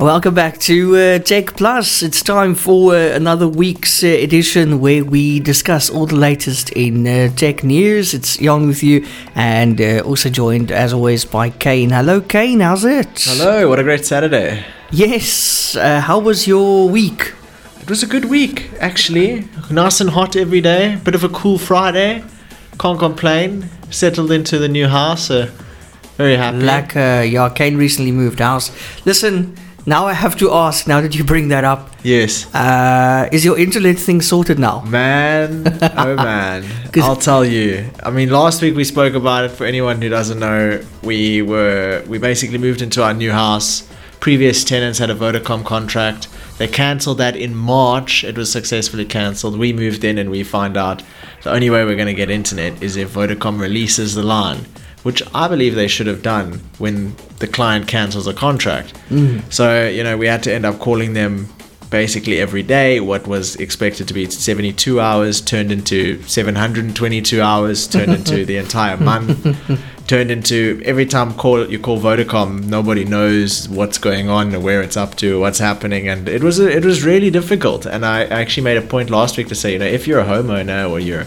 Welcome back to Tech Plus. It's time for another week's edition where we discuss all the latest in tech news. It's Jan with you, and also joined as always by Kane. Hello Kane, how's it? Hello, what a great Saturday. Yes, how was your week? It was a good week, actually. Nice and hot every day. Bit of a cool Friday. Can't complain. Settled into the new house, so very happy. Kane recently moved house. Listen, now I have to ask, now that you bring that up. Yes. Is your internet thing sorted now? Man, oh man. I'll tell you. I mean, last week we spoke about it. For anyone who doesn't know, we basically moved into our new house. Previous tenants had a Vodacom contract. They cancelled that in March. It was successfully cancelled. We moved in and we find out the only way we're going to get internet is if Vodacom releases the line, which I believe they should have done when the client cancels a contract. So, we had to end up calling them basically every day. What was expected to be 72 hours turned into 722 hours, turned into the entire month, turned into every time you call Vodacom, nobody knows what's going on or where it's up to, what's happening. And it was really difficult. And I actually made a point last week to say, if you're a homeowner or you're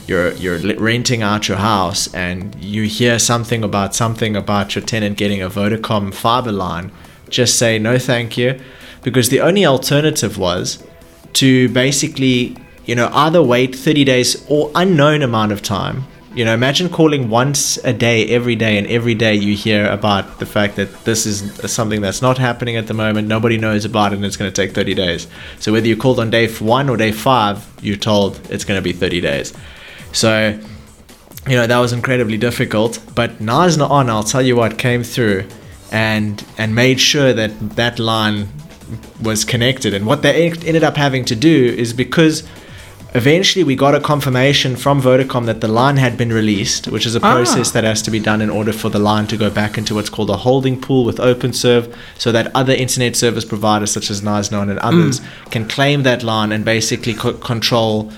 renting out your house and you hear something about your tenant getting a Vodacom fiber line, just say no thank you, because the only alternative was to basically either wait 30 days or unknown amount of time. Imagine calling once a day every day, and every day you hear about the fact that this is something that's not happening at the moment, nobody knows about it, and it's going to take 30 days. So whether you called on day 1 or day 5, you're told it's going to be 30 days. So, that was incredibly difficult. But Nazna On, I'll tell you what, came through and made sure that line was connected. And what they ended up having to do is, because eventually we got a confirmation from Vodacom that the line had been released, which is a process that has to be done in order for the line to go back into what's called a holding pool with OpenServe, so that other internet service providers such as Nazna and others can claim that line and basically control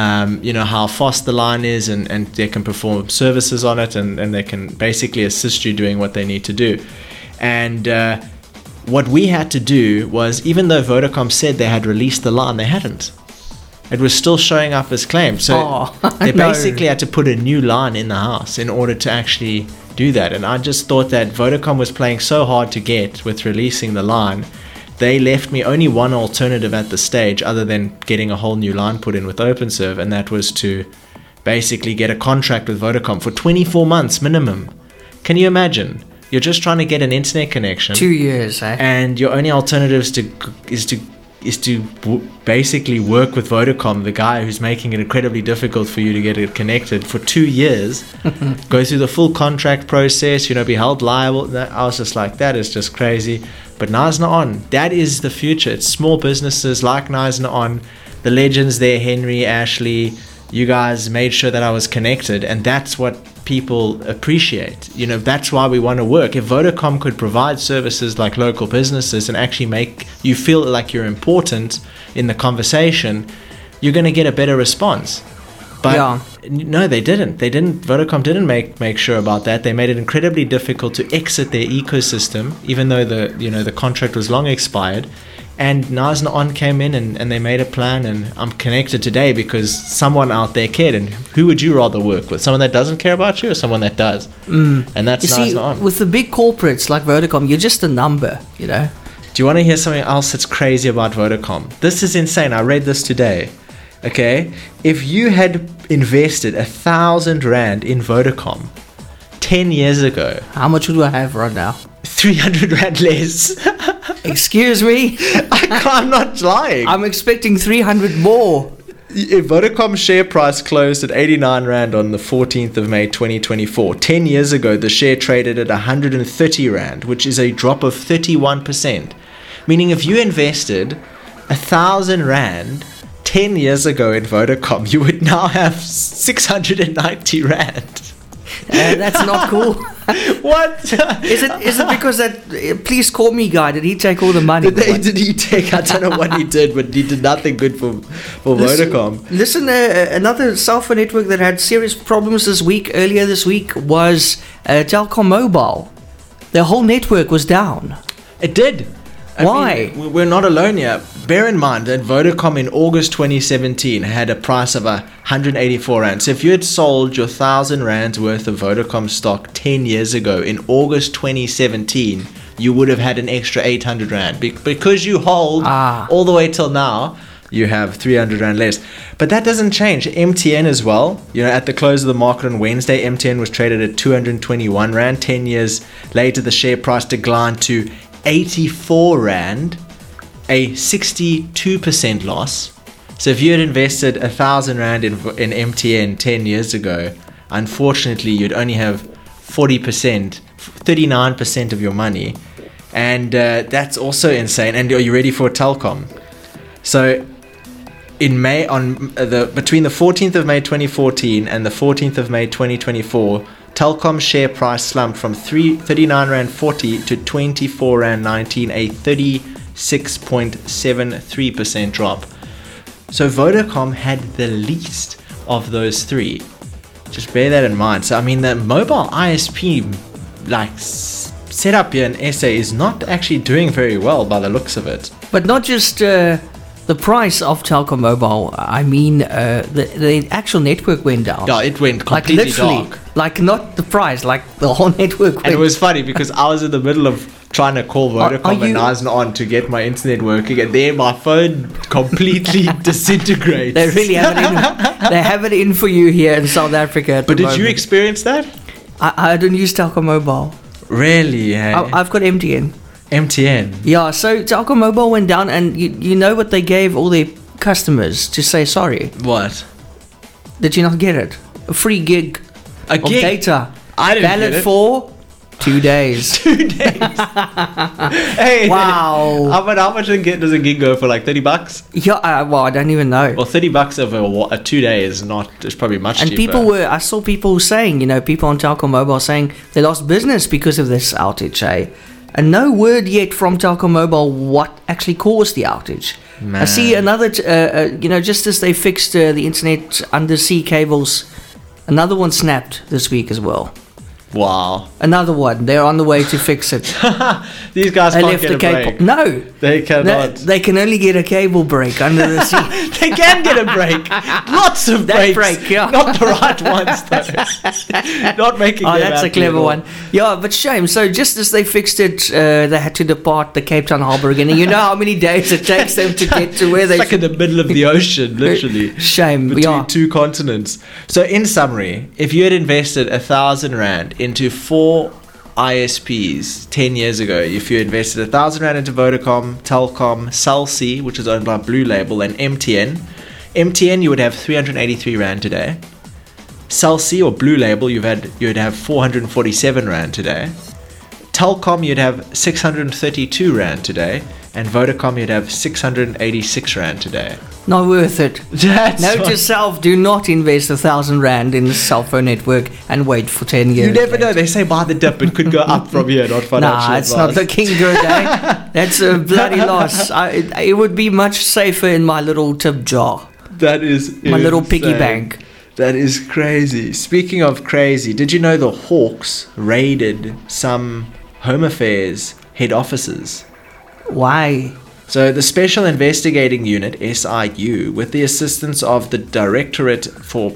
how fast the line is, and they can perform services on it, and they can basically assist you doing what they need to do. And what we had to do was, even though Vodacom said they had released the line, they hadn't. It was still showing up as claimed. So they basically had to put a new line in the house in order to actually do that. And I just thought that Vodacom was playing so hard to get with releasing the line. They left me only one alternative at the stage other than getting a whole new line put in with OpenServe, and that was to basically get a contract with Vodacom for 24 months minimum. Can you imagine? You're just trying to get an internet connection. 2 years, eh? And your only alternative is to basically work with Vodacom, the guy who's making it incredibly difficult for you to get it connected, for 2 years, go through the full contract process, be held liable. I was just like, that is just crazy. But Nazna On, that is the future. It's small businesses like Nazna On, the legends there, Henry, Ashley, you guys made sure that I was connected, and that's what people appreciate. That's why we want to work. If Vodacom could provide services like local businesses and actually make you feel like you're important in the conversation, you're going to get a better response. But no, they didn't. Vodacom didn't make sure about that. They made it incredibly difficult to exit their ecosystem, even though the contract was long expired. And Nazna On came in and they made a plan, and I'm connected today because someone out there cared. And who would you rather work with? Someone that doesn't care about you or someone that does? And that's Nazna On. With the big corporates like Vodacom, you're just a number, Do you want to hear something else that's crazy about Vodacom? This is insane. I read this today. Okay? If you had invested 1,000 Rand in Vodacom 10 years ago... How much would I have right now? 300 Rand less. Excuse me? I'm not lying. I'm expecting 300 more. If Vodacom's share price closed at 89 Rand on the 14th of May 2024, 10 years ago the share traded at 130 Rand, which is a drop of 31%. Meaning if you invested 1,000 Rand 10 years ago in Vodacom, you would now have 690 Rand. That's not cool. What? Is it because that please call me guy, did he take all the money? Did he take? I don't know what he did, but he did nothing good for Vodacom. Listen, another cell phone network that had serious problems earlier this week was Telkom Mobile. Their whole network was down. It did. Why? We're not alone here. Bear in mind that Vodacom in August 2017 had a price of 184 Rand. So if you had sold your 1,000 Rands worth of Vodacom stock 10 years ago in August 2017, you would have had an extra 800 Rand. Because you hold all the way till now, you have 300 Rand less. But that doesn't change. MTN as well. At the close of the market on Wednesday, MTN was traded at 221 Rand. 10 years later, the share price declined to 84 Rand, a 62% loss. So if you had invested 1,000 Rand in MTN 10 years ago, unfortunately you'd only have 39% of your money. And that's also insane. And are you ready for Telkom? So in May, between the 14th of May 2014 and the 14th of May 2024, Telkom share price slumped from 39 Rand 40 to 24 Rand 19, a 36.73% drop. So Vodacom had the least of those three. Just bear that in mind. So the mobile ISP set up here in SA is not actually doing very well by the looks of it. But not just the price of Telkom Mobile. The actual network went down. Yeah, it went completely dark. Not the price, the whole network went. And it was funny because I was in the middle of trying to call Vodacom and Nazen on to get my internet working, and then my phone completely disintegrates. They really have it in. They have it in for you here in South Africa. But did you experience that? I don't use Telkom Mobile. Really? Hey? I've got MTN. MTN. Yeah, so Telkom Mobile went down, and you know what they gave all their customers to say sorry? What? Did you not get it? A free gig of data. I didn't valid get it. for 2 days. 2 days. Hey. Wow. How much does a gig go for? $30? Yeah. I don't even know. Well, $30 over a 2 day is probably much and cheaper. I saw people saying, people on Telkom Mobile saying they lost business because of this outage, And no word yet from Telkom Mobile what actually caused the outage. Man. I see another, just as they fixed the internet undersea cables, another one snapped this week as well. Wow. Another one. They're on the way to fix it. These guys can't get a break. No. They cannot. They can only get a cable break under the sea. They can get a break. Lots of breaks. Break, yeah. Not the right ones, though. Not making them that's a clever one. Yeah, but shame. So just as they fixed it, they had to depart the Cape Town harbour again. And you know how many days it takes them to get to where they... It's in the middle of the ocean, literally. Shame. Between two continents. So in summary, if you had invested 1,000 Rand into 4 ISPs 10 years ago, if you invested 1,000 Rand into Vodacom, Telkom, Cell C, which is owned by Blue Label, and MTN, you would have 383 Rand today. Cell C or Blue Label, you'd have 447 Rand today. Telkom, you'd have 632 Rand today. And Vodacom, you'd have 686 Rand today. Not worth it. Note to self, do not invest 1,000 Rand in a cell phone network and wait for 10 years. You never know. They say buy the dip. It could go up from here, not financial Nah, it's not looking good, That's a bloody loss. It would be much safer in my little tip jar. That is my little piggy bank. That is crazy. Speaking of crazy, did you know the Hawks raided some Home Affairs head offices? Why? So the Special Investigating Unit, SIU, with the assistance of the Directorate for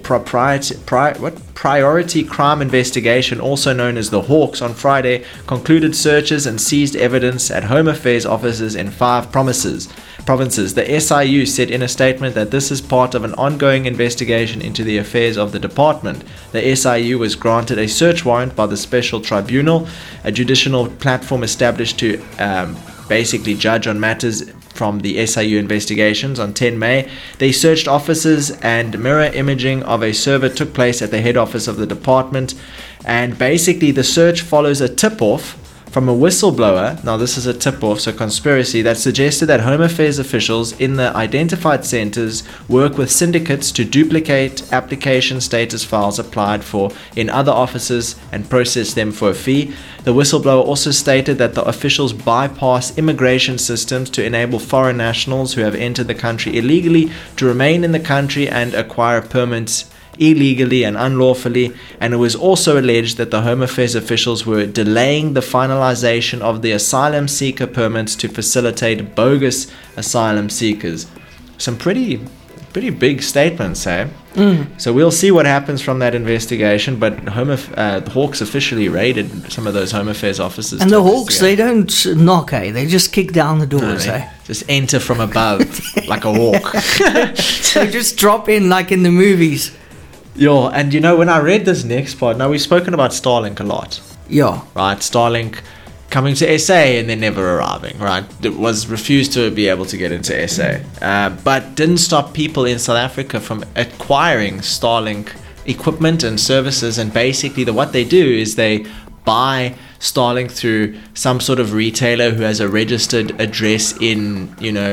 Priority Crime Investigation, also known as the Hawks, on Friday concluded searches and seized evidence at Home Affairs offices in 5 provinces. The SIU said in a statement that this is part of an ongoing investigation into the affairs of the department. The SIU was granted a search warrant by the Special Tribunal, a judicial platform established to basically judge on matters from the SIU investigations. On 10 May, they searched offices, and mirror imaging of a server took place at the head office of the department. And basically the search follows a tip-off from a whistleblower. Now this is a tip-off, so conspiracy, that suggested that Home Affairs officials in the identified centers work with syndicates to duplicate application status files applied for in other offices and process them for a fee. The whistleblower also stated that the officials bypass immigration systems to enable foreign nationals who have entered the country illegally to remain in the country and acquire permits illegally and unlawfully, and it was also alleged that the Home Affairs officials were delaying the finalization of the asylum seeker permits to facilitate bogus asylum seekers. Some pretty big statements, eh? So we'll see what happens from that investigation, but the Hawks officially raided some of those Home Affairs offices. And the Hawks, they don't knock, eh? They just kick down the doors, No, eh? just enter from above like a hawk. So just drop in like in the movies. Yo, and when I read this next part, now we've spoken about Starlink a lot. Yeah. Right, Starlink coming to SA and then never arriving, right? It was refused to be able to get into SA, but didn't stop people in South Africa from acquiring Starlink equipment and services. And basically what they do is they buy Starlink through some sort of retailer who has a registered address in,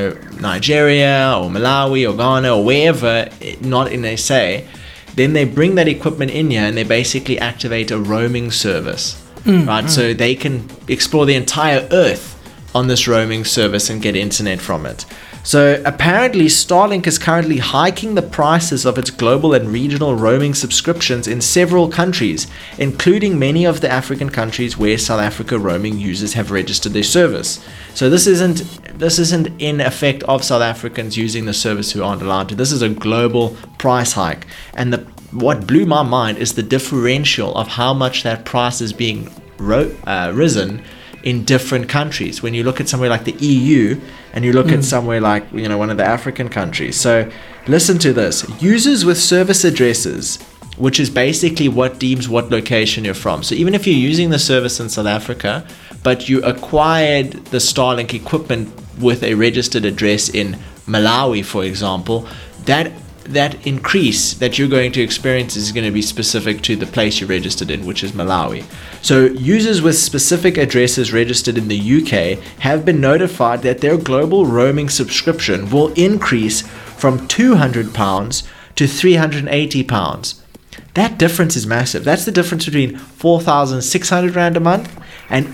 Nigeria or Malawi or Ghana or wherever, not in SA. Then they bring that equipment in here and they basically activate a roaming service. Right, so they can explore the entire earth on this roaming service and get internet from it. So apparently Starlink is currently hiking the prices of its global and regional roaming subscriptions in several countries, including many of the African countries where South Africa roaming users have registered their service. So this isn't in effect of South Africans using the service who aren't allowed to. This is a global price hike, and what blew my mind is the differential of how much that price is being risen in different countries. When you look at somewhere like the EU and you look at somewhere like one of the African countries. So listen to this. Users with service addresses, which is basically what deems what location you're from. So even if you're using the service in South Africa, but you acquired the Starlink equipment with a registered address in Malawi, for example, that increase that you're going to experience is going to be specific to the place you're registered in, which is Malawi. So users with specific addresses registered in the UK have been notified that their global roaming subscription will increase from £200 to £380. That difference is massive. That's the difference between 4,600 Rand a month and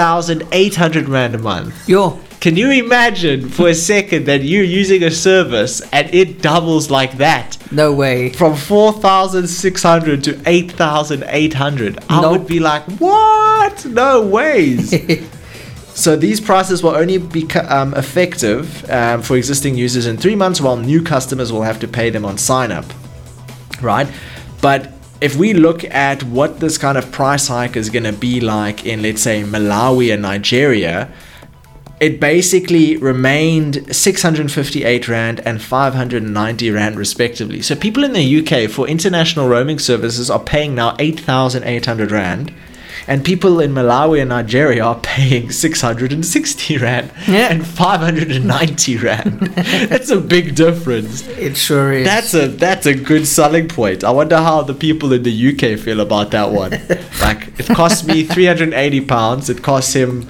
8,800 Rand a month. Yo. Can you imagine for a second that you're using a service and it doubles like that? No way. From 4,600 to 8,800. I would be like, what? No ways. So these prices will only be effective for existing users in 3 months, while new customers will have to pay them on sign up. Right? But if we look at what this kind of price hike is going to be like in, let's say, Malawi and Nigeria, it basically remained 658 Rand and 590 Rand respectively. So people in the UK for international roaming services are paying now 8,800 Rand, and people in Malawi and Nigeria are paying 660 Rand and 590 Rand. That's a big difference. It sure is. That's a good selling point. I wonder how the people in the UK feel about that one. Like, it costs me £380, it costs him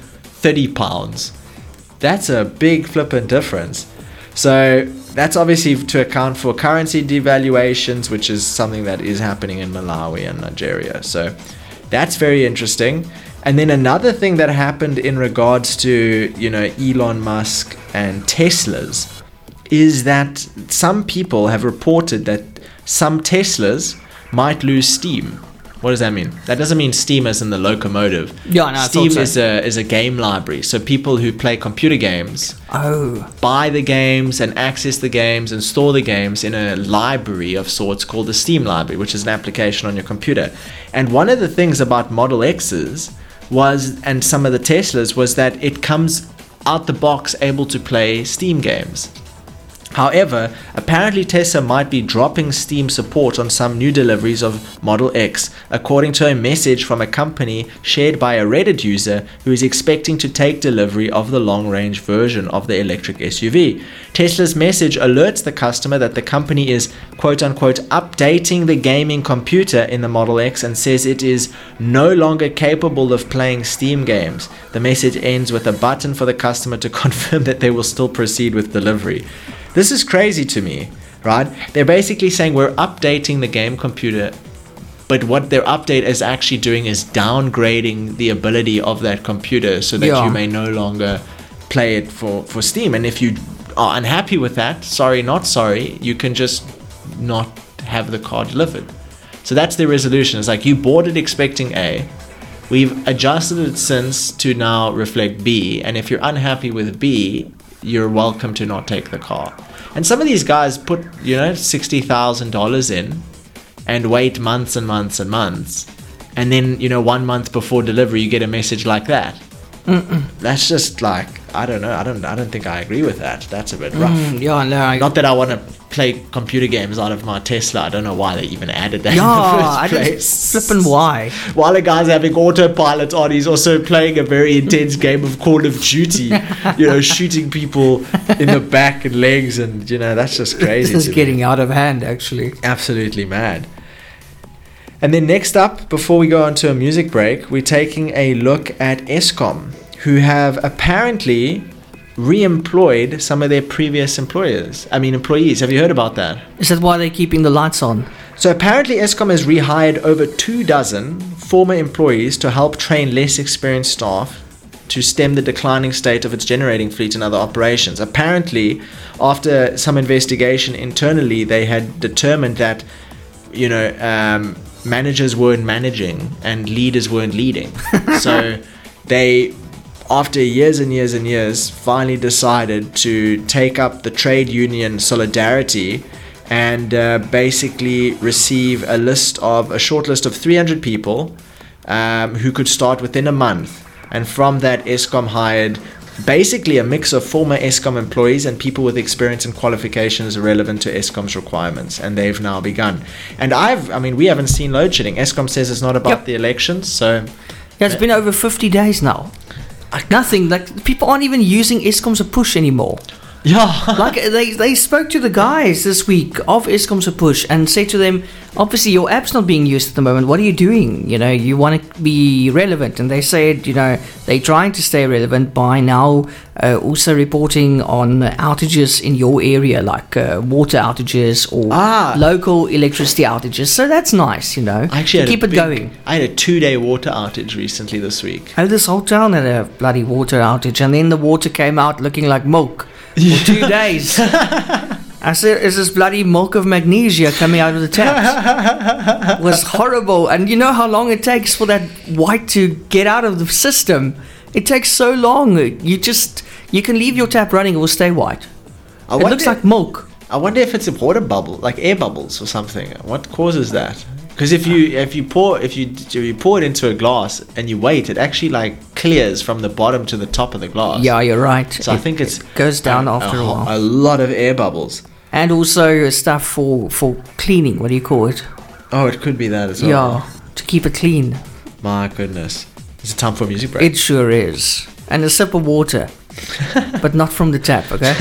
£30. That's a big flippant difference. So that's obviously to account for currency devaluations, which is something that is happening in Malawi and Nigeria. So that's very interesting. And then another thing that happened in regards to, Elon Musk and Teslas is that some people have reported that some Teslas might lose steam. What does that mean? That doesn't mean Steam as in the locomotive. Yeah, no, Steam is a game library. So people who play computer games buy the games and access the games and store the games in a library of sorts called the Steam library, which is an application on your computer. And one of the things about Model X's and some of the Teslas was that it comes out the box able to play Steam games. However, apparently Tesla might be dropping Steam support on some new deliveries of Model X, according to a message from a company shared by a Reddit user who is expecting to take delivery of the long-range version of the electric SUV. Tesla's message alerts the customer that the company is, quote-unquote, updating the gaming computer in the Model X and says it is no longer capable of playing Steam games. The message ends with a button for the customer to confirm that they will still proceed with delivery. This is crazy to me, right? They're basically saying we're updating the game computer, but what their update is actually doing is downgrading the ability of that computer so that you may no longer play it for Steam. And if you are unhappy with that, sorry, not sorry, you can just not have the car delivered. So that's the resolution. It's like you bought it expecting A. We've adjusted it since to now reflect B. And if you're unhappy with B, you're welcome to not take the car. And some of these guys put, $60,000 in and wait months and months and months. And then, 1 month before delivery, you get a message like that. That's just like, I don't know. I don't think I agree with that. That's a bit rough. Not that I want to play computer games out of my Tesla. I don't know why they even added that in the first place. Flippin' why? While the guy's having autopilot on, he's also playing a very intense game of Call of Duty. Shooting people in the back and legs, and that's just crazy. This is getting out of hand, actually. Absolutely mad. And then next up, before we go on to a music break, we're taking a look at Eskom, who have apparently re-employed some of their previous employees. Have you heard about that? Is that why they're keeping the lights on? So apparently Eskom has rehired over 24 former employees to help train less experienced staff to stem the declining state of its generating fleet and other operations. Apparently, after some investigation internally, they had determined that, managers weren't managing and leaders weren't leading. So they, after years and years and years, finally decided to take up the trade union solidarity and basically receive a short list of 300 people who could start within a month. And from that, Eskom hired basically a mix of former Eskom employees and people with experience and qualifications relevant to Eskom's requirements, and they've now begun. And we haven't seen load shedding. Eskom says it's not about the elections, so it's been over 50 days now. Nothing. Like, people aren't even using Eskom's push anymore. Yeah. Like, they spoke to the guys this week of Eskom's push and said to them, obviously your app's not being used at the moment. What are you doing? You want to be relevant. And they said, they're trying to stay relevant by now also reporting on outages in your area, like water outages or local electricity outages. So that's nice, Actually, to keep it going. I had a 2-day water outage recently this week. Oh, this whole town had a bloody water outage. And then the water came out looking like milk. For 2 days. I said, is this bloody milk of magnesia coming out of the taps? It was horrible. And you know how long it takes for that white to get out of the system? It takes so long. You can leave your tap running, it will stay white. It looks like milk. I wonder if it's a water bubble, like air bubbles or something. What causes that? Because if you pour it into a glass and you wait, it actually clears from the bottom to the top of the glass. Yeah, you're right. So I think it goes down after a while. A lot of air bubbles. And also stuff for cleaning. What do you call it? Oh, it could be that as well. Yeah, to keep it clean. My goodness. Is it time for a music break? It sure is. And a sip of water. But not from the tap, okay?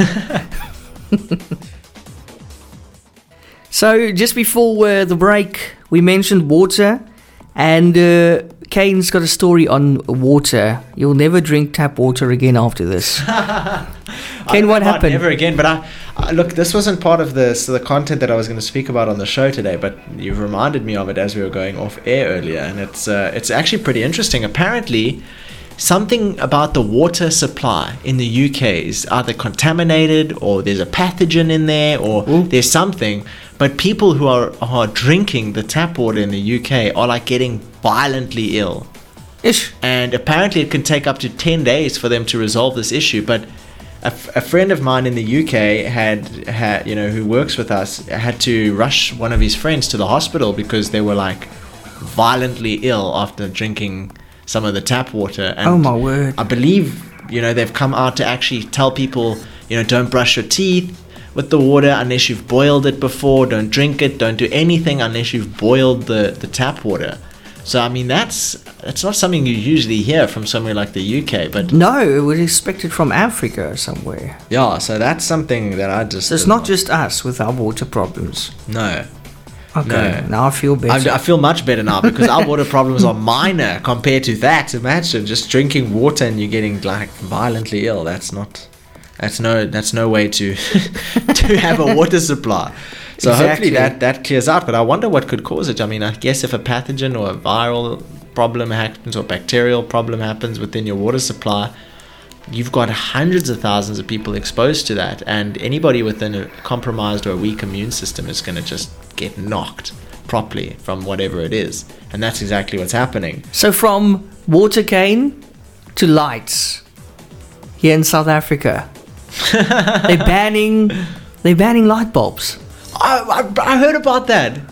So, just before the break, we mentioned water, and Kane's got a story on water. You'll never drink tap water again after this. Kane, what happened? Never again, but I look, this wasn't part of the content that I was going to speak about on the show today, but you've reminded me of it as we were going off air earlier, and it's actually pretty interesting. Apparently, something about the water supply in the UK is either contaminated, or there's a pathogen in there, or there's something. But people who are drinking the tap water in the UK are getting violently ill. Ish. And apparently it can take up to 10 days for them to resolve this issue. But a friend of mine in the UK had who works with us, had to rush one of his friends to the hospital because they were violently ill after drinking some of the tap water. And oh my word. I believe, they've come out to actually tell people, don't brush your teeth with the water unless you've boiled it before. Don't drink it. Don't do anything unless you've boiled the tap water. So that's not something you usually hear from somewhere like the UK, but no, we expect it from Africa or somewhere. Yeah, so that's something that I just. So it's not just us with our water problems. No. Okay, now I feel better. I feel much better now because our water problems are minor compared to that. Imagine just drinking water and you're getting violently ill. That's no way to to have a water supply. So Hopefully that clears out. But I wonder what could cause it. I mean, I guess if a pathogen or a viral problem happens or bacterial problem happens within your water supply, you've got hundreds of thousands of people exposed to that, and anybody with a compromised or a weak immune system is going to just get knocked properly from whatever it is. And that's exactly what's happening. So from water cane to lights here in South Africa, they're banning light bulbs. I heard about that.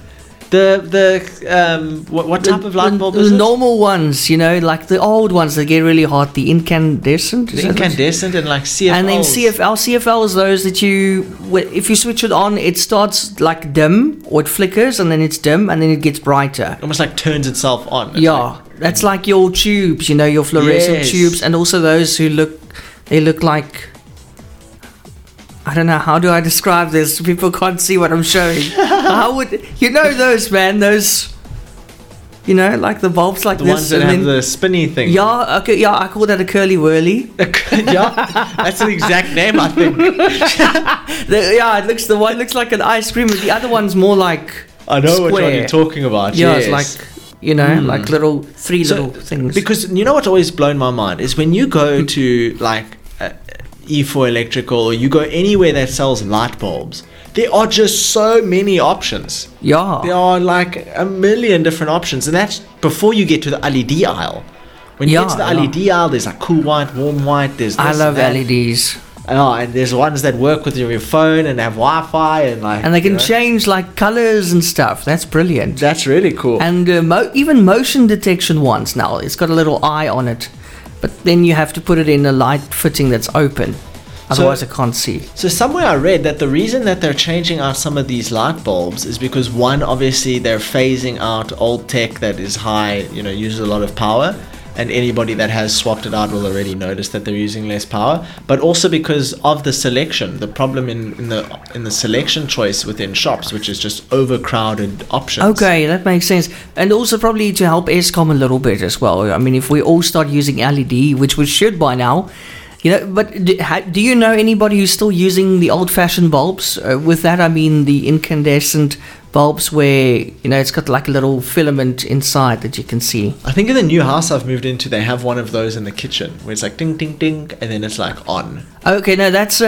What type of light bulb is it? The normal ones, like the old ones that get really hot, the incandescent. The incandescent and like CFL. And then CFL is those that if you switch it on, it starts like dim, or it flickers, and then it's dim, and then it gets brighter. Almost like turns itself on. That's like your tubes, your fluorescent tubes, and also those who look like, I don't know, how do I describe this? People can't see what I'm showing. How would those, man? Those, like the bulbs like the this. Ones that have the spinny thing. Yeah, okay, yeah, I call that a curly whirly. Yeah, that's an exact name, I think. The one looks like an ice cream, but the other one's more like I know square. Which one you're talking about. Yeah, yes. It's like like little things. Because what's always blown my mind is when you go to like E4 Electrical, or you go anywhere that sells light bulbs, there are just so many options. Yeah. There are like a million different options, and that's before you get to the LED aisle. When you get to the LED aisle, there's like cool white, warm white, there's this, I love that. LEDs. Oh, and there's ones that work with your phone and have Wi-Fi and they can change like colors and stuff. That's brilliant. That's really cool. And even motion detection ones now. It's got a little eye on it, but then you have to put it in a light fitting that's open. Otherwise, I can't see. So somewhere I read that the reason that they're changing out some of these light bulbs is because, one, obviously they're phasing out old tech that is high, uses a lot of power, and anybody that has swapped it out will already notice that they're using less power. But also because of the selection, the problem in the selection choice within shops, which is just overcrowded options. Okay, that makes sense. And also probably to help Eskom a little bit as well. I mean, if we all start using LED, which we should by now. But do you know anybody who's still using the old-fashioned bulbs? With that, I mean the incandescent bulbs where, it's got like a little filament inside that you can see. I think in the new house I've moved into, they have one of those in the kitchen where it's like ding, ding, ding, and then it's like on. Okay, no, that's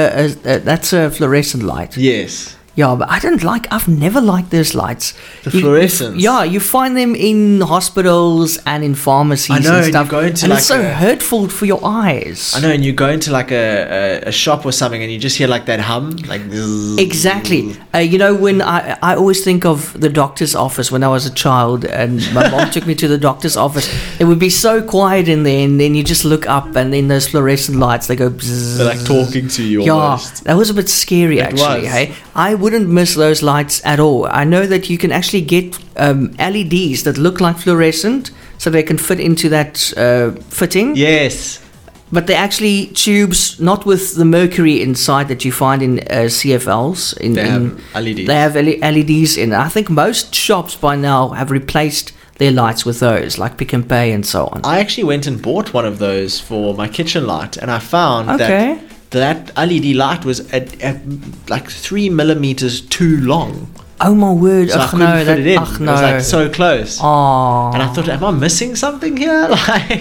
a fluorescent light. Yes. Yeah, but I've never liked those lights. The fluorescents. Yeah, you find them in hospitals and in pharmacies and stuff. And it's so hurtful for your eyes. I know, and you go into like a shop or something and you just hear like that hum. Like zzz. Exactly. When I always think of the doctor's office when I was a child and my mom took me to the doctor's office. It would be so quiet in there, and then you just look up and then those fluorescent lights, they go bzzz. They're like talking to you almost. Yeah, that was a bit scary actually. Hey, I wouldn't miss those lights at all. I know that you can actually get LEDs that look like fluorescent, so they can fit into that fitting. Yes. But they're actually tubes, not with the mercury inside that you find in CFLs. They have LEDs. They have LEDs in. I think most shops by now have replaced their lights with those, like Pick n Pay and so on. I actually went and bought one of those for my kitchen light, and I found that LED light was at like 3 millimeters too long. Oh my word! So I couldn't fit it in. It was like so close. Oh. And I thought, am I missing something here?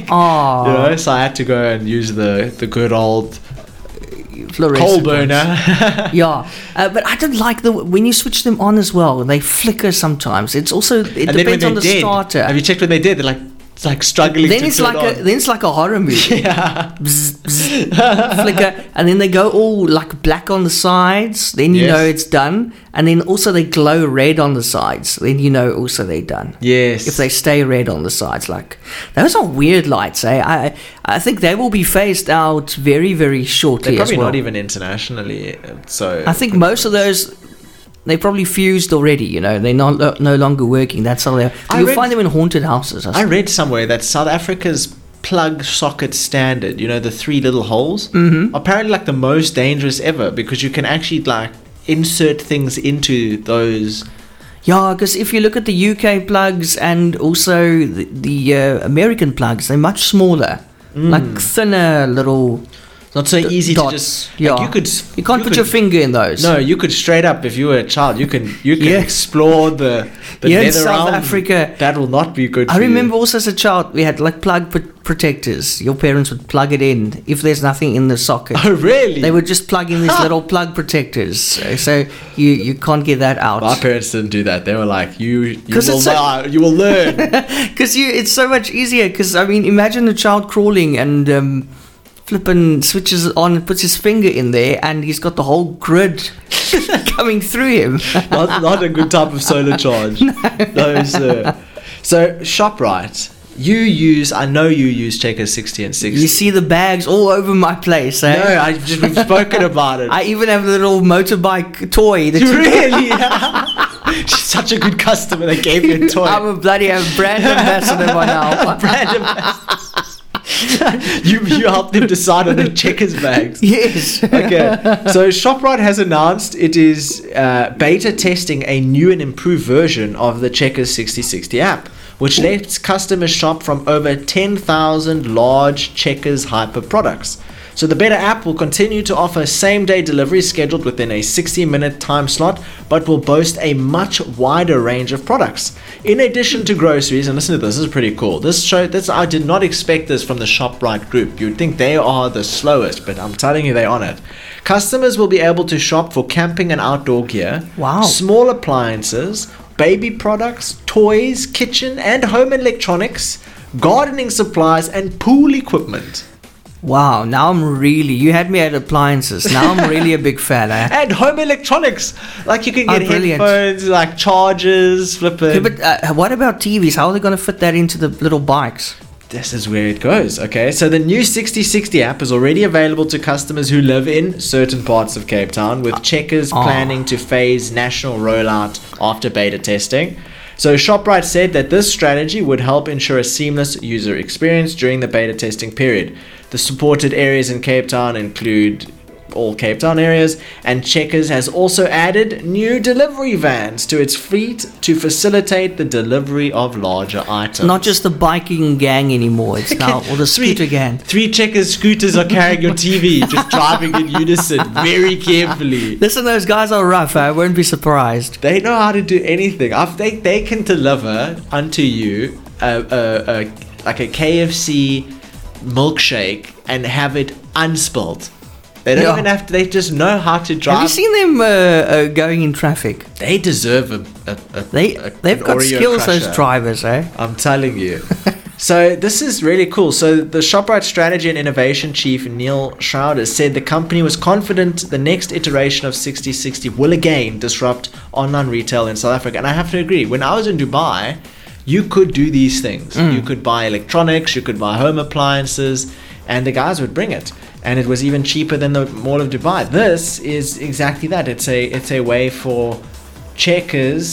So I had to go and use the good old coal burner. Yeah, but I don't like when you switch them on as well. They flicker sometimes. It depends on the starter. Have you checked when they did? They're like struggling. Then it's like a horror movie. Yeah. Bzz, bzz, flicker, and then they go all like black on the sides. Then you know it's done, and then also they glow red on the sides. Then you know also they're done. Yes. If they stay red on the sides, like those are weird lights. I think they will be phased out very, very shortly. They're probably as well. Not even internationally. So I think most of those. They probably fused already, they're no longer working. That's how you'll find them in haunted houses. I read somewhere that South Africa's plug socket standard, the 3 little holes, apparently like the most dangerous ever, because you can actually like insert things into those. Yeah, because if you look at the UK plugs and also the American plugs, they're much smaller, like thinner little. Not so easy dots. to just. Yeah. Like you can't put your finger in those. No, you could straight up, if you were a child, you can explore the Here in nether South realm. Africa, That will not be good for I remember you. also as a child, we had like plug protectors. Your parents would plug it in if there's nothing in the socket. Oh, really? They would just plug in these little plug protectors, so you can't get that out. My parents didn't do that. They were like, you will it's you will learn. Because it's so much easier. Because I mean, imagine a child crawling and flipping switches it on and puts his finger in there, and he's got the whole grid coming through him. not a good type of solar charge. No, sir. So ShopRite, I know you use Checkers 60 and 60. You see the bags all over my place, eh? No, we've spoken about it. I even have a little motorbike toy. That Really? She's such a good customer. They gave you a toy. I'm a bloody brand ambassador by now. Brand ambassador. you helped them decide on the Checkers bags. Yes. Okay. So ShopRite has announced it is beta testing a new and improved version of the Checkers 6060 app, which lets customers shop from over 10,000 large Checkers Hyper products. So the beta app will continue to offer same-day delivery scheduled within a 60-minute time slot, but will boast a much wider range of products. In addition to groceries, and listen to this is pretty cool. I did not expect this from the ShopRite group. You'd think they are the slowest, but I'm telling you they're on it. Customers will be able to shop for camping and outdoor gear, Wow. small appliances, baby products, toys, kitchen and home electronics, gardening supplies, and pool equipment. Wow, now you had me at appliances. Now I'm really a big fan, eh? And home electronics. Like you can get brilliant. headphones, like chargers, flipping. Okay, but what about TVs? How are they going to fit that into the little bikes? This is where it goes, okay? So the new 6060 app is already available to customers who live in certain parts of Cape Town, with Checkers planning to phase national rollout after beta testing. So ShopRite said that this strategy would help ensure a seamless user experience during the beta testing period. The supported areas in Cape Town include all Cape Town areas, and Checkers has also added new delivery vans to its fleet to facilitate the delivery of larger items. Not just the biking gang anymore. It's now or the scooter gang. 3 Checkers scooters are carrying your TV, just driving in unison very carefully. Listen, those guys are rough. I won't be surprised. They know how to do anything. They can deliver unto you like a KFC milkshake and have it unspilled. They don't even have to. They just know how to drive. Have you seen them going in traffic? They deserve They've got Oreo skills, crusher. those drivers, eh? I'm telling you. So this is really cool. So the ShopRite strategy and innovation chief Neil Schrouder said the company was confident the next iteration of 6060 will again disrupt online retail in South Africa. And I have to agree. When I was in Dubai, you could do these things. You could buy electronics, you could buy home appliances, and the guys would bring it. And it was even cheaper than the Mall of Dubai. This is exactly that. It's a way for Checkers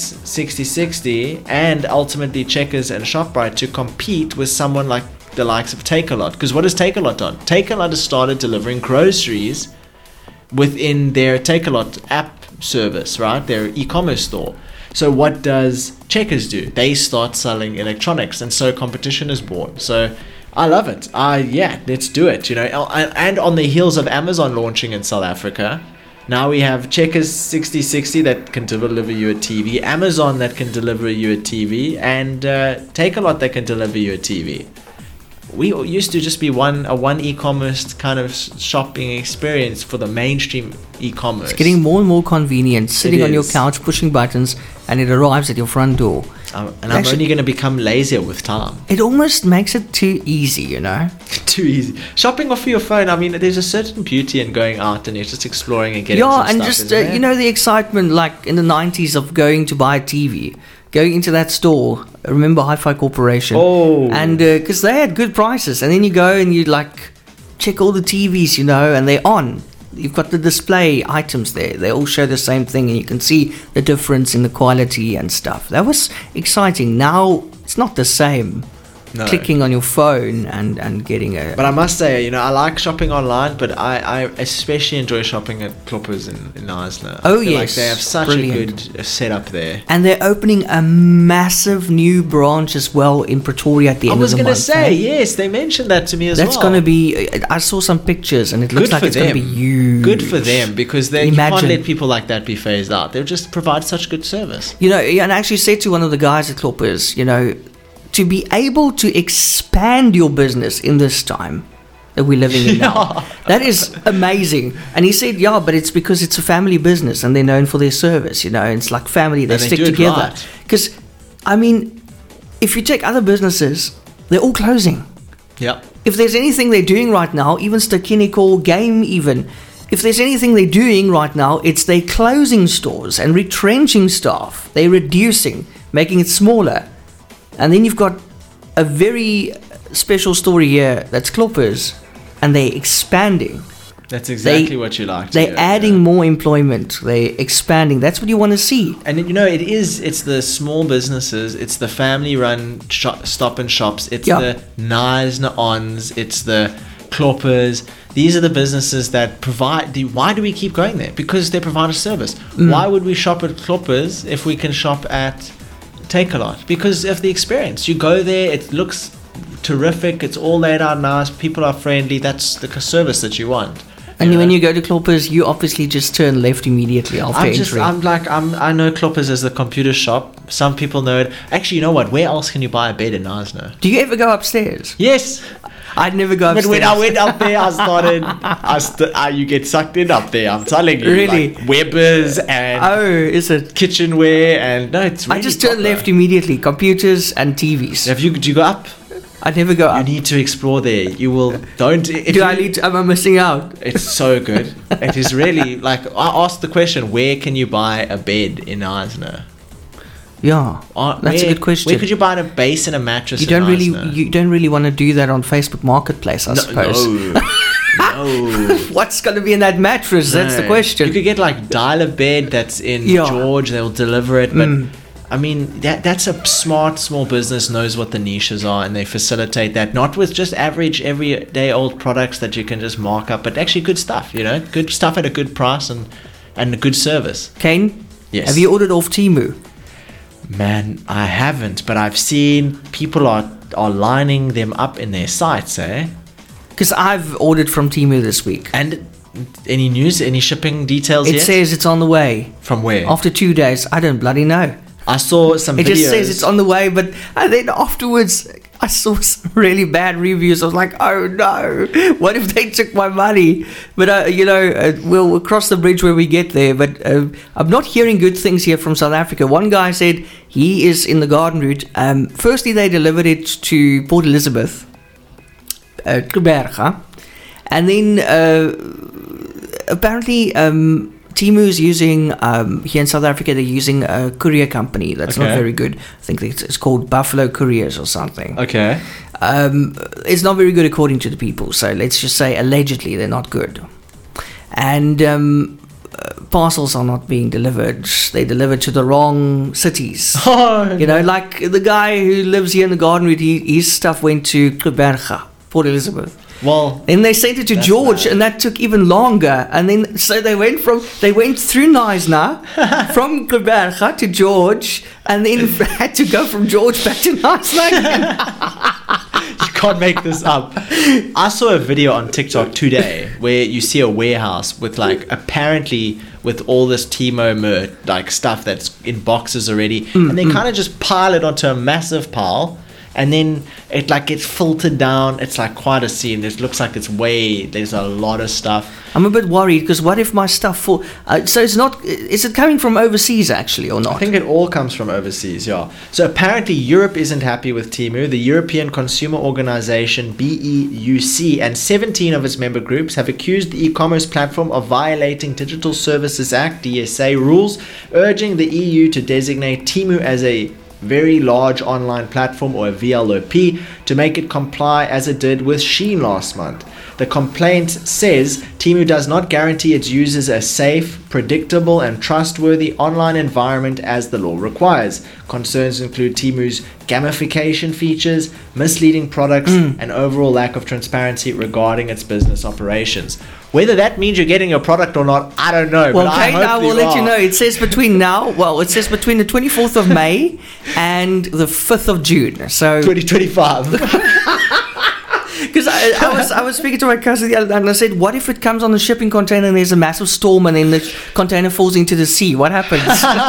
6060 and ultimately Checkers and ShopRite to compete with someone like the likes of Takealot. Because what has Takealot done? Takealot has started delivering groceries within their Takealot app service, right? Their e-commerce store. So what does Checkers do? They start selling electronics, and so competition is born. So I love it. Let's do it. You know, and on the heels of Amazon launching in South Africa, now we have Checkers 6060 that can deliver you a TV, Amazon that can deliver you a TV, and Takealot that can deliver you a TV. We used to just be a one e-commerce kind of shopping experience for the mainstream e-commerce. It's getting more and more convenient. Sitting on your couch, pushing buttons, and it arrives at your front door. I'm only going to become lazier with time. It almost makes it too easy, you know? Too easy. Shopping off your phone, I mean, there's a certain beauty in going out and you're just exploring and getting some stuff. Yeah, and just, you know, the excitement, like in the 90s of going to buy a TV. Going into that store, remember Hi-Fi Corporation? Oh. And because they had good prices. And then you go and you like check all the TVs, you know, and they're on. You've got the display items there. They all show the same thing, and you can see the difference in the quality and stuff. That was exciting. Now, it's not the same. clicking on your phone and getting a... But I must say, I like shopping online, but I especially enjoy shopping at Kloppers in Knysna. Oh, yes. yes. They have such Brilliant. a good setup there. And they're opening a massive new branch as well in Pretoria at the end of the month. I was going to say, yes, they mentioned that to me as well. That's going to be... I saw some pictures and it looks like it's going to be huge. Good for them, because you can't let people like that be phased out. They'll just provide such good service. And I actually said to one of the guys at Kloppers, to be able to expand your business in this time that we're living in now, that is amazing. And he said, but it's because it's a family business and they're known for their service, and it's like family, they stick together. Because, if you take other businesses, they're all closing. Yeah. If there's anything they're doing right now, even Stakinico, Game even, if there's anything they're doing right now, it's they're closing stores and retrenching staff. They're reducing, making it smaller. And then you've got a very special story here that's Kloppers, and they're expanding. That's exactly what you like. They're adding more employment. They're expanding. That's what you want to see. And it's the small businesses. It's the family-run stop and shops. It's the Knysna Ons. It's the Kloppers. These are the businesses that provide why do we keep going there? Because they provide a service. Why would we shop at Kloppers if we can shop at Takealot? Because of the experience. You go there, it looks terrific, it's all laid out nice, people are friendly, that's the service that you want. And when you go to Kloppers, you obviously just turn left immediately after entry. I know Kloppers as the computer shop. Some people know it. Actually, you know what? Where else can you buy a bed in Knysna? Do you ever go upstairs? Yes. I'd never go upstairs. But when I went up there, I started... you get sucked in up there, I'm telling you. Really? Like Weber's and... is it? Kitchenware and... No, it's really I just turn left immediately. Computers and TVs. Do you go up? I'd never go up. You need to explore there. You will... Don't... Am I missing out? It's so good. It is really... Like, I asked the question, where can you buy a bed in Knysna? Yeah, that's a good question. Where could you buy a base and a mattress? You don't really want to do that on Facebook Marketplace, I suppose. No. What's going to be in that mattress? No. That's the question. You could get dial a bed that's in George. They'll deliver it, but that's a smart small business, knows what the niches are, and they facilitate that, not with just average everyday old products that you can just mark up, but actually good stuff. Good stuff at a good price and a good service. Kane, yes. Have you ordered off Temu? Man, I haven't, but I've seen people are lining them up in their sites, eh? Because I've ordered from Temu this week. And any news, any shipping details yet? It says it's on the way. From where? After 2 days. I don't bloody know. I saw some videos. It just says it's on the way, but then afterwards I saw some really bad reviews. I was like, oh no, what if they took my money? But we'll cross the bridge when we get there. But I'm not hearing good things here from South Africa. One guy said he is in the garden route. Firstly, they delivered it to Port Elizabeth, Gqeberha, and then apparently Temu is using, here in South Africa, they're using a courier company that's not very good. I think it's called Buffalo Couriers or something. Okay. It's not very good according to the people, so let's just say allegedly they're not good. And parcels are not being delivered. They delivered to the wrong cities. Like the guy who lives here in the garden, his stuff went to Gqeberha, Port Elizabeth. Well, then they sent it to George, and that took even longer. And then so they went through Knysna from Gqeberha to George, and then had to go from George back to Knysna again. You can't make this up. I saw a video on TikTok today where you see a warehouse with apparently with all this Temu stuff that's in boxes already, and they kind of just pile it onto a massive pile. And then it gets filtered down. It's quite a scene. It looks like there's a lot of stuff. I'm a bit worried because what if my stuff so it's not, is it coming from overseas actually or not? I think it all comes from overseas, yeah. So apparently Europe isn't happy with Temu. The European Consumer Organization, BEUC, and 17 of its member groups have accused the e-commerce platform of violating Digital Services Act, DSA, rules, urging the EU to designate Temu as a very large online platform, or a VLOP, to make it comply as it did with Shein last month. The complaint says Temu does not guarantee its users a safe, predictable, and trustworthy online environment as the law requires. Concerns include Temu's gamification features, misleading products, and overall lack of transparency regarding its business operations. Whether that means you're getting your product or not, I don't know. Well, Kane, I will let you know. It says between between the 24th of May and the 5th of June. So 2025. Because I was speaking to my cousin the other day and I said, what if it comes on the shipping container and there's a massive storm and then the container falls into the sea? What happens?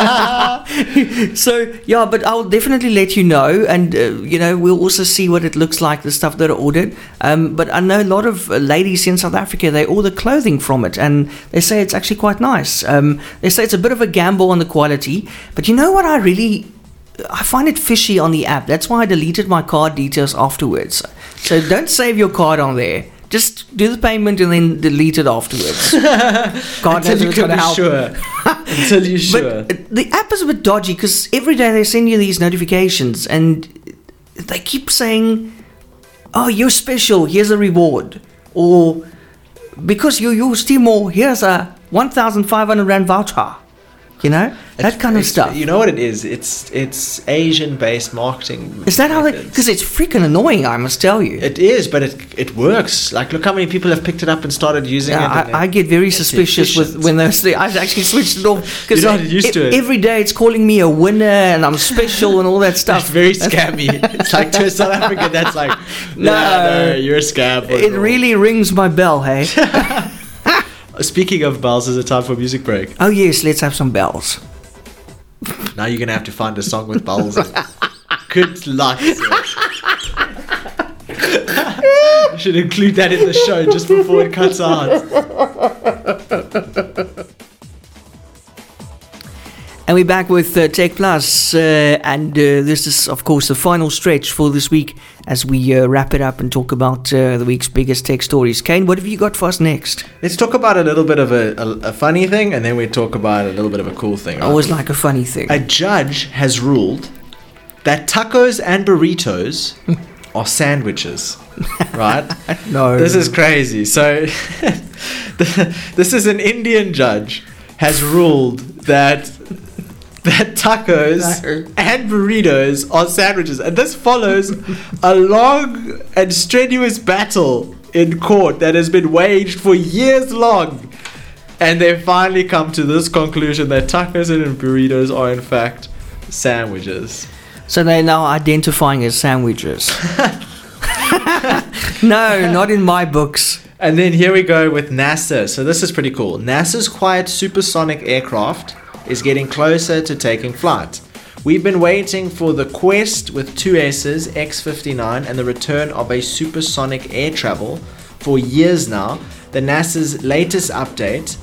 So, yeah, but I'll definitely let you know. And, we'll also see what it looks like, the stuff that are ordered. But I know a lot of ladies in South Africa, they order clothing from it. And they say it's actually quite nice. They say it's a bit of a gamble on the quality. But you know what I find it fishy on the app. That's why I deleted my card details afterwards. So don't save your card on there. Just do the payment and then delete it afterwards. God knows what's going to help. Until you're sure. But the app is a bit dodgy because every day they send you these notifications and they keep saying, oh, you're special, here's a reward. Or because you use Temu, here's a 1,500 Rand voucher. That kind of stuff. You know what it is? It's Asian-based marketing. Is that how they? Because it's freaking annoying, I must tell you. It is, but it works. Like, look how many people have picked it up and started using it. I get very suspicious when those. I actually switched it off because you're not used to it. Every day it's calling me a winner and I'm special and all that stuff. It's very scammy. It's like to a South African, that's like, no, you're a scam. It really rings my bell, hey. Speaking of bells, is it time for a music break? Oh yes, let's have some bells. Now you're going to have to find a song with bells in it. Good luck, sir. You should include that in the show just before it cuts out. And we're back with Tech Plus, and this is, of course, the final stretch for this week as we wrap it up and talk about the week's biggest tech stories. Kane, what have you got for us next? Let's talk about a little bit of a funny thing, and then we talk about a little bit of a cool thing. I always like a funny thing. A judge has ruled that tacos and burritos are sandwiches, right? No. This is crazy. So, this is an Indian judge has ruled that tacos and burritos are sandwiches. And this follows a long and strenuous battle in court that has been waged for years long. And they've finally come to this conclusion that tacos and burritos are in fact sandwiches. So they're now identifying as sandwiches. No, not in my books. And then here we go with NASA. So this is pretty cool. NASA's quiet supersonic aircraft is getting closer to taking flight. We've been waiting for the Quest with 2 S's, X-59, and the return of a supersonic air travel for years now. NASA's latest update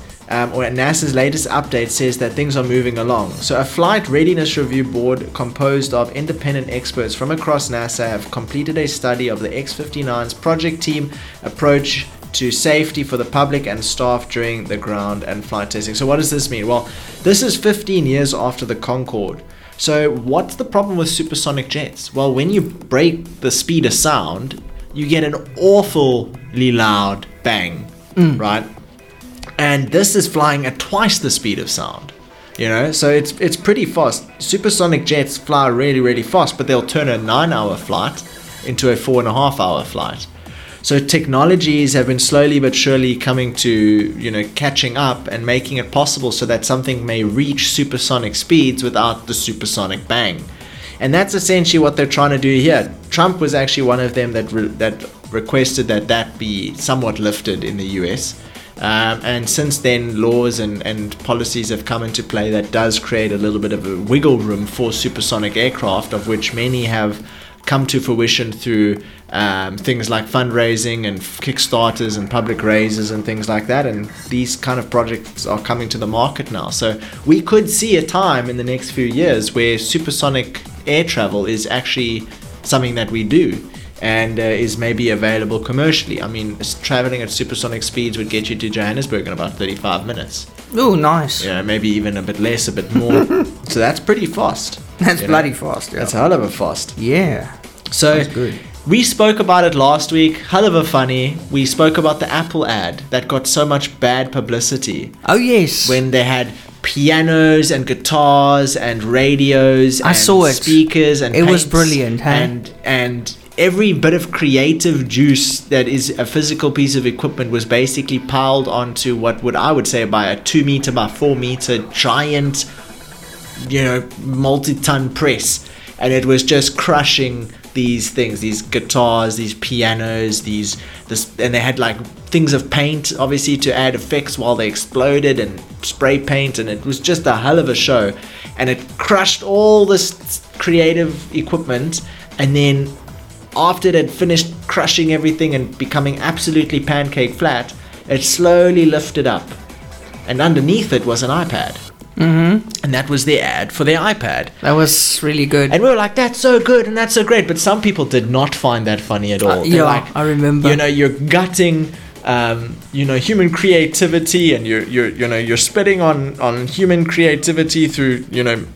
says that things are moving along. So a flight readiness review board composed of independent experts from across NASA have completed a study of the X-59's project team approach to safety for the public and staff during the ground and flight testing. So what does this mean? Well, this is 15 years after the Concorde. So what's the problem with supersonic jets? Well, when you break the speed of sound, you get an awfully loud bang, right? And this is flying at twice the speed of sound, so it's pretty fast. Supersonic jets fly really, really fast, but they'll turn a 9-hour flight into a 4.5-hour flight. So technologies have been slowly but surely coming to, catching up and making it possible so that something may reach supersonic speeds without the supersonic bang. And that's essentially what they're trying to do here. Trump was actually one of them that requested that be somewhat lifted in the US. And since then, laws and policies have come into play that does create a little bit of a wiggle room for supersonic aircraft, of which many have come to fruition through things like fundraising and Kickstarters and public raises and things like that. And these kind of projects are coming to the market now. So we could see a time in the next few years where supersonic air travel is actually something that we do and is maybe available commercially. I mean, traveling at supersonic speeds would get you to Johannesburg in about 35 minutes. Oh, nice. Yeah, maybe even a bit less, a bit more. So that's pretty fast. That's bloody fast. Yeah. That's a hell of a fast. Yeah. So good. we spoke about it last week. Hell of a funny. We spoke about the Apple ad that got so much bad publicity. Oh, yes. When they had pianos and guitars and radios and saw it. Speakers and it was paints brilliant, huh? and every bit of creative juice that is a physical piece of equipment was basically piled onto what I would say by a 2 meter by 4 meter giant, multi-ton press, and it was just crushing these things, these guitars, these pianos, and they had like things of paint, obviously, to add effects while they exploded, and spray paint, and it was just a hell of a show, and it crushed all this creative equipment, and then after it had finished crushing everything and becoming absolutely pancake flat, it slowly lifted up, and underneath it was an iPad. Mm-hmm. And that was the ad for their iPad. That was really good. And we were like, that's so good and that's so great. But some people did not find that funny at all. I remember. You're gutting, human creativity, and you're spitting on human creativity through,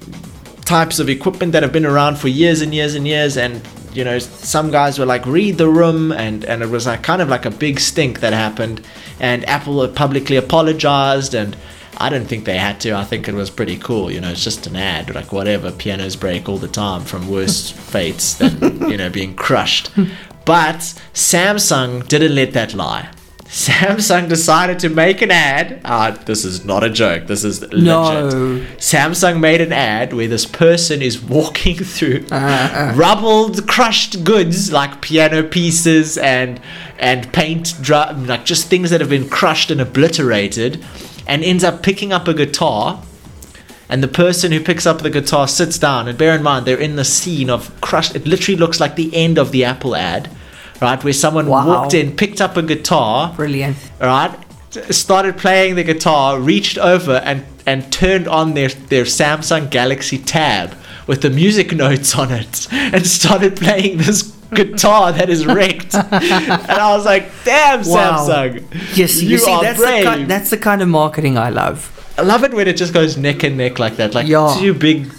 types of equipment that have been around for years and years and years. And, some guys were like, read the room. And it was like kind of like a big stink that happened. And Apple publicly apologized, and I don't think they had to. I think it was pretty cool. It's just an ad. Like, whatever, pianos break all the time from worse fates than, being crushed. But Samsung didn't let that lie. Samsung decided to make an ad. This is not a joke. This is legit. No. Samsung made an ad where this person is walking through rubbled, crushed goods like piano pieces and paint, like just things that have been crushed and obliterated, and ends up picking up a guitar, and the person who picks up the guitar sits down, and bear in mind they're in the scene of crushed. It literally looks like the end of the Apple ad, right, where someone walked in, picked up a guitar, brilliant, right, started playing the guitar, reached over and turned on their Samsung Galaxy Tab with the music notes on it, and started playing this guitar that is wrecked. And I was like, damn, wow. Samsung, yes, you see, that's the kind of marketing I love. I love it when it just goes neck and neck like that, like two big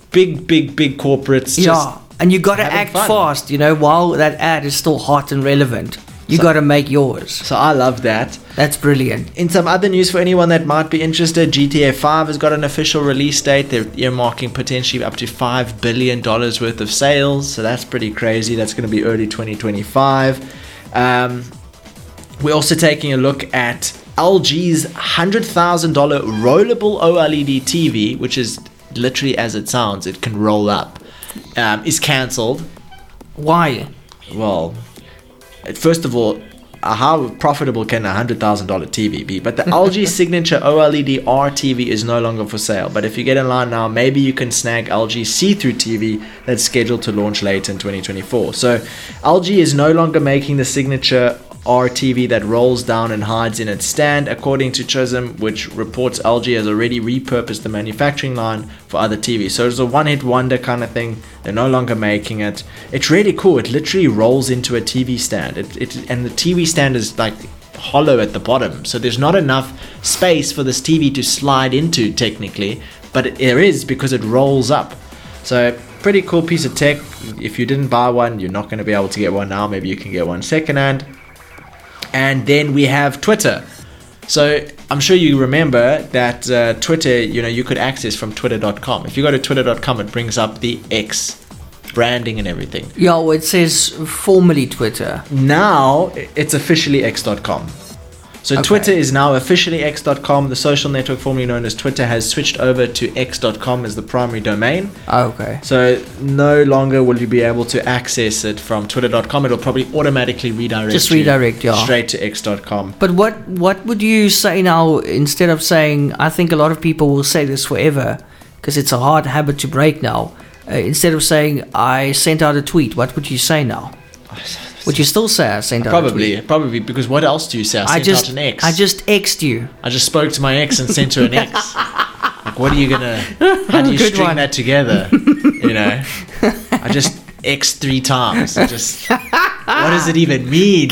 corporates. Yeah, and you got to act fast, while that ad is still hot and relevant. You got to make yours. So I love that. That's brilliant. In some other news for anyone that might be interested, GTA 5 has got an official release date. They're earmarking potentially up to $5 billion worth of sales. So that's pretty crazy. That's going to be early 2025. We're also taking a look at LG's $100,000 rollable OLED TV, which is literally as it sounds, it can roll up, is cancelled. Why? Well, first of all, how profitable can a $100,000 TV be? But the LG Signature OLED R TV is no longer for sale. But if you get in line now, maybe you can snag LG see-through TV that's scheduled to launch late in 2024. So LG is no longer making the Signature R TV that rolls down and hides in its stand, according to Chisholm, which reports LG has already repurposed the manufacturing line for other TVs. So it's a one-hit wonder kind of thing. They're no longer making it. It's really cool. It literally rolls into a TV stand. And the TV stand is like hollow at the bottom, so there's not enough space for this TV to slide into technically, but there is because it rolls up. So pretty cool piece of tech. If you didn't buy one, you're not going to be able to get one now. Maybe you can get one secondhand. And then we have Twitter. So I'm sure you remember that Twitter, you could access from twitter.com. If you go to twitter.com, it brings up the X branding and everything. Yeah, well, it says formerly Twitter. Now it's officially x.com. So okay. Twitter is now officially x.com. The social network formerly known as Twitter has switched over to x.com as the primary domain. Okay. So no longer will you be able to access it from twitter.com. It'll probably automatically redirect straight to x.com. But what would you say now instead of saying, I think a lot of people will say this forever because it's a hard habit to break now. Instead of saying, I sent out a tweet, what would you say now? Would you still say I sent out a tweet? Probably, because what else do you say? I sent out an X. I just X'd you. I just spoke to my ex and sent her an X. Like, what are you gonna... How do you string that together? I just X'd 3 times. What does it even mean?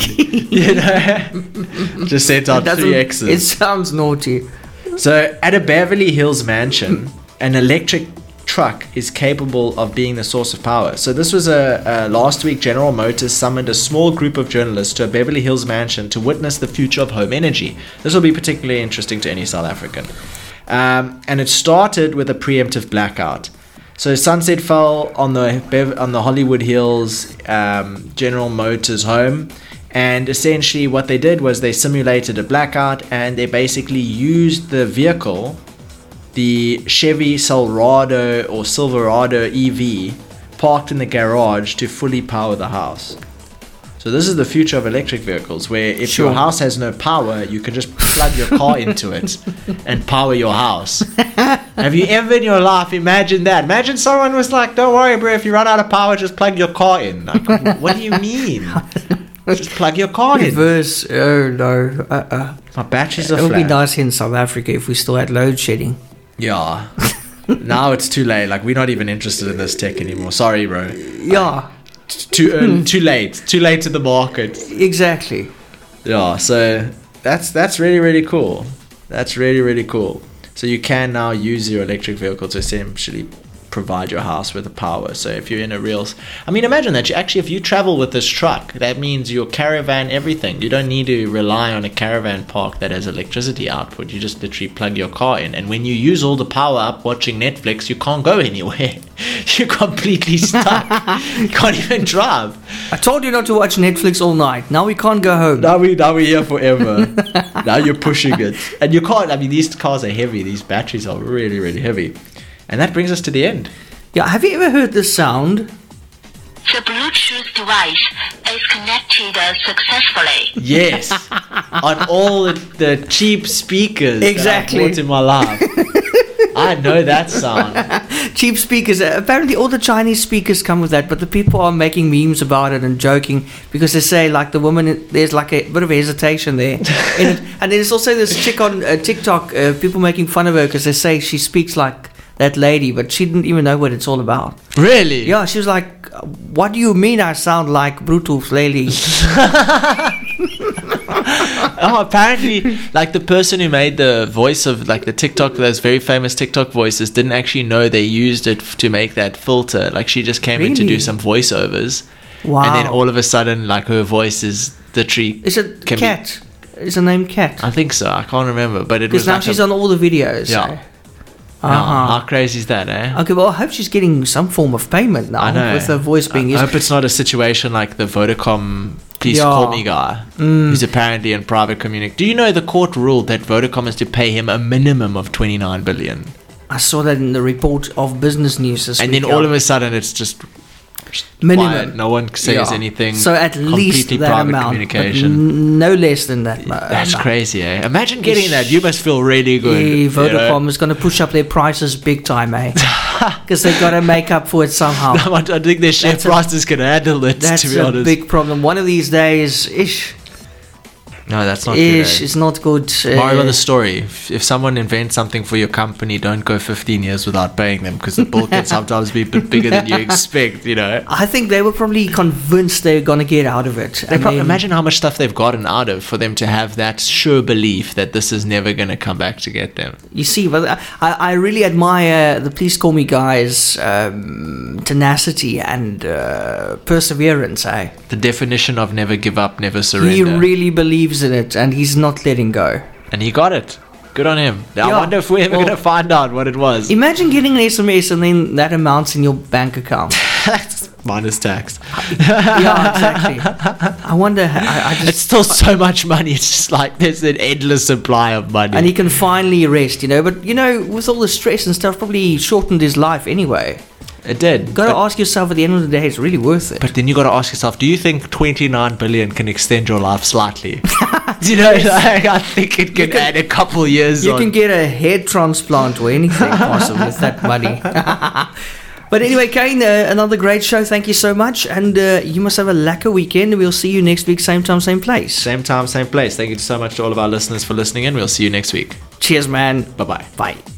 Just sent out 3 X's. It sounds naughty. So, at a Beverly Hills mansion, an electric truck is capable of being the source of power. So this was last week, General Motors summoned a small group of journalists to a Beverly Hills mansion to witness the future of home energy. This will be particularly interesting to any South African. And it started with a preemptive blackout. So sunset fell on the Hollywood Hills General Motors home. And essentially what they did was they simulated a blackout, and they basically used the vehicle, the Chevy Silverado or Silverado EV, parked in the garage to fully power the house. So this is the future of electric vehicles, where if your house has no power, you can just plug your car into it and power your house. Have you ever in your life imagined that? Imagine someone was like, don't worry, bro, if you run out of power, just plug your car in. Like, what do you mean? Just plug your car in. Reverse. Oh, no. My batteries are flat. It would be nice here in South Africa if we still had load shedding. Yeah. Now it's too late. Like, we're not even interested in this tech anymore. Sorry, bro. Yeah. Too early, too late. Too late to the market. Exactly. Yeah, so that's really, really cool. That's really, really cool. So you can now use your electric vehicle to essentially provide your house with the power. So if you're in a real, I mean, imagine that if you travel with this truck, that means your caravan, everything, you don't need to rely on a caravan park that has electricity output. You just literally plug your car in, and when you use all the power up watching Netflix, you can't go anywhere. You're completely stuck. You can't even drive. I told you not to watch Netflix all night. Now we can't go home. Now we're here forever. Now you're pushing it, and you can't. I mean, these cars are heavy. These batteries are really, really heavy. And that brings us to the end. Yeah, have you ever heard this sound? The Bluetooth device is connected successfully. Yes. On all the cheap speakers exactly. that I bought in my life. I know that sound. Cheap speakers. Apparently all the Chinese speakers come with that, but the people are making memes about it and joking because they say, like, the woman, there's like a bit of hesitation there in it. And there's also this chick on TikTok, people making fun of her because they say she speaks like that lady, but she didn't even know what it's all about. Really? Yeah, she was like, what do you mean I sound like Bluetooth lady? Oh, apparently, like, the person who made the voice of, like, the TikTok, those very famous TikTok voices, didn't actually know they used it to make that filter. Like, she just came in to do some voiceovers. Wow. And then all of a sudden, like, her voice is literally... Is it Cat? Is her name Cat? I think so. I can't remember, but it was because now she's on all the videos. Yeah. So. How crazy is that, eh? Okay, well, I hope she's getting some form of payment now. I know. With her voice being used. I hope it's not a situation like the Vodacom Please Call Me guy, who's apparently in private communication. Do you know the court ruled that Vodacom is to pay him a minimum of 29 billion? I saw that in the report of Business News this week. And then all of a sudden it's just minimum. Quiet. No one says anything. So at least that private amount, communication. No less than that. That's crazy, eh? Imagine getting that. You must feel really good. Vodacom is going to push up their prices big time, eh? Because they've got to make up for it somehow. I think their share prices can handle it, that's to be honest. That's a big problem. One of these days, No, that's not good. It's not good. Moral of the story: if someone invents something for your company, don't go 15 years without paying them, because the bill can sometimes be a bit bigger than you expect. I think they were probably convinced they're going to get out of it. Imagine how much stuff they've gotten out of for them to have that sure belief that this is never going to come back to get them. You see, but I really admire the Please Call Me guys' tenacity and perseverance. The definition of never give up, never surrender. He really believes in it, and he's not letting go. And he got it. Good on him. I wonder if we're ever going to find out what it was. Imagine getting an SMS and then that amounts in your bank account. Minus tax. Yeah, exactly. I wonder. It's still so much money. It's just like there's an endless supply of money. And he can finally rest, But, with all the stress and stuff, probably shortened his life anyway. It did. Got to ask yourself at the end of the day, it's really worth it. But then you got to ask yourself, do you think 29 billion can extend your life slightly? I think it can add a couple years. You can get a head transplant or anything possible with that money. But anyway, Kane, another great show. Thank you so much. And you must have a lacquer weekend. We'll see you next week, same time, same place. Same time, same place. Thank you so much to all of our listeners for listening in. We'll see you next week. Cheers, man. Bye-bye. Bye.